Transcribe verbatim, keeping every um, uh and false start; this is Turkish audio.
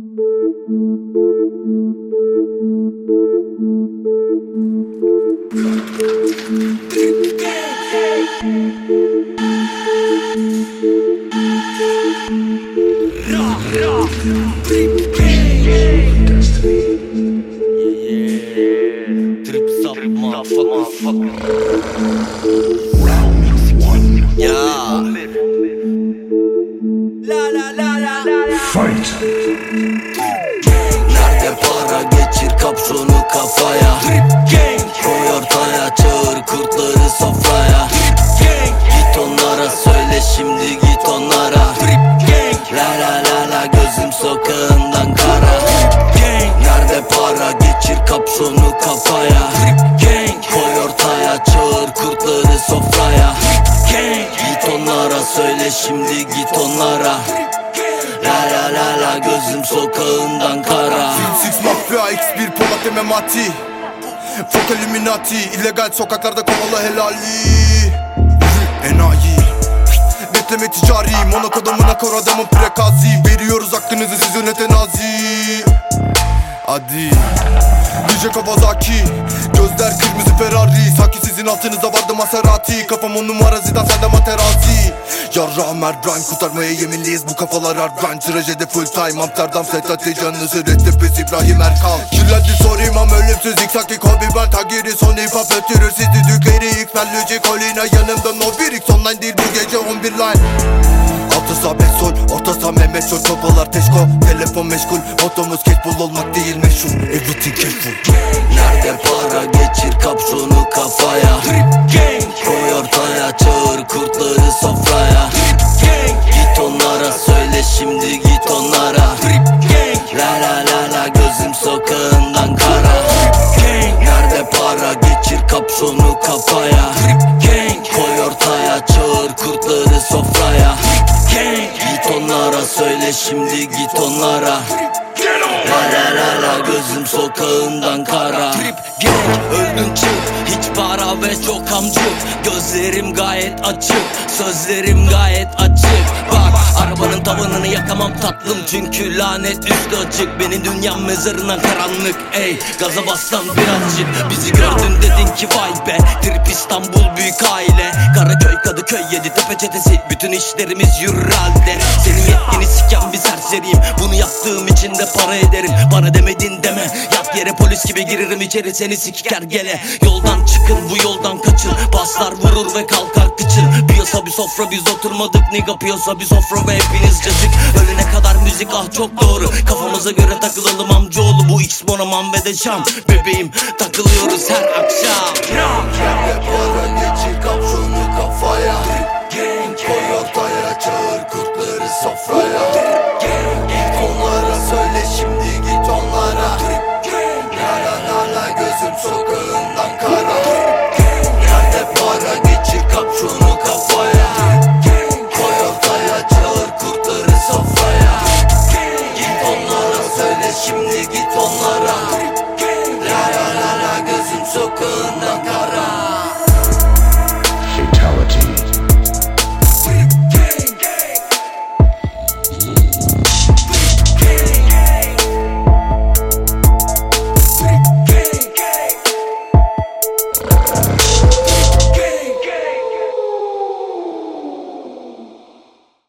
Fight. Nerede para, geçir kapşonu kafaya. Koy ortaya, çağır kurtları sofraya. Git onlara söyle şimdi, git onlara. La la la la, gözüm sokağından kara. Nerede para, geçir kapşonu kafaya. Koy ortaya, çağır kurtları sofraya. Git onlara söyle şimdi, git onlara. La la la la, gözüm sokağından kara. Six Mafya, X bir Polat Memati. Fok Illuminati, illegal sokaklarda kovalı helali. Enayi, bekleme ticari. Monaco'da kor adamın prekazi. Veriyoruz hakkınızı, siz yöneten azi. Hadi D J Kawasaki, gözler kırmızı Ferrari. Sanki sizin altınızda vardı Maserati. Kafam on numara Zidane, sende materazzi. Yarrağım Erdoğan, kurtarmaya yeminliyiz bu kafalar Erdoğan. Trajedi full time, Amsterdam Sedat canını sırrette pes İbrahim Erkan. Kirlendi sorayım am ölümsüz zikzakik hobi ben. Tagiri son hip hop ötürür sizi dükleri. X-Melloci Colina yanımda no bir X online değil bu gece on bir line. Altı sağ beş sol, orta sağ Mehmet Şor. Topalar teşko, telefon meşgul. Motomuz catbull olmak değil meşhur. Everything careful. Nerede para, geçir kapşonu kafaya. Koy ortaya, çağır kurtları sofraya. Git onlara söyle şimdi, git onlara. La la la la, gözüm sokağından kara. Nerede para, geçir kapşonu kafaya. Koy ortaya, çağır kurtları sofraya. Git onlara söyle şimdi, git onlara. La la la la, gözüm sokağından kara. Trip gang, öldün çık, hiç para ve çok amcık. Gözlerim gayet açık, sözlerim gayet açık. Bak, arabanın tavanını yakamam tatlım, çünkü lanet üstü açık. Benim dünyam mezarına karanlık, ey gaza bastan birazcık. Bizi gördün dedin ki vay be, Trip İstanbul büyük aile. Karaköy, Kadıköy, Yeditepe çetesi, bütün işlerimiz yürür halde. Senin yetkini siken bir serseriyim, bunu yaptığım için de para ederim. Bana demedin deme, yat yere polis gibi girerim içeri, seni siker gele. Yoldan çıkın, bu yoldan kaçın, baslar vurur ve kalkar kıçın. Piyasa bir sofra, biz oturmadık nigga, piyasa bir sofra ve hepiniz cacık. Ölene kadar müzik, ah çok doğru, kafamıza göre takılalım amcaoğlu. Bu X Monaman ve de Şam, bebeğim takılıyoruz her akşam. Nerede para, geçir kapşonu kafaya. Koy ortaya, çağır kurtları sofraya.